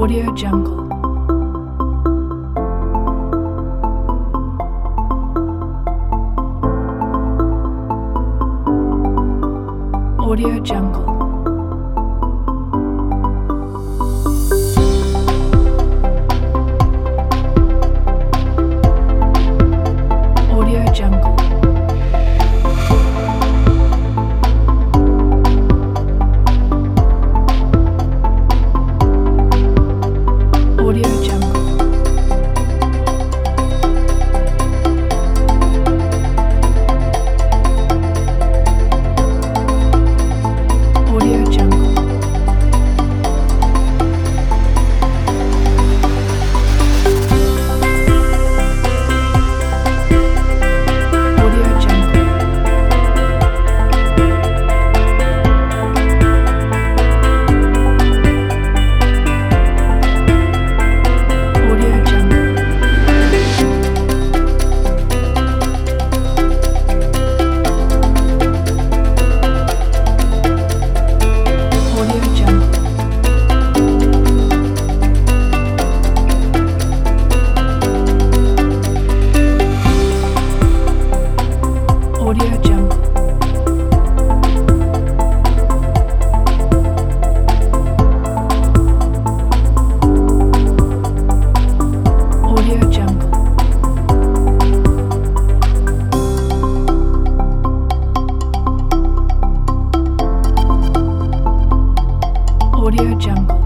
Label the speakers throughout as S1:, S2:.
S1: Audio Jungle. Audio Jungle. Audio Jungle. Audio Jungle. Audio Jungle. Audio Jungle. Audio Jungle. Audio Jungle. Audio Jungle. Audio Jungle. Audio Jungle.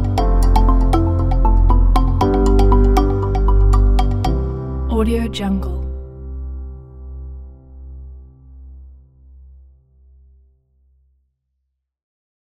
S1: Audio Jungle.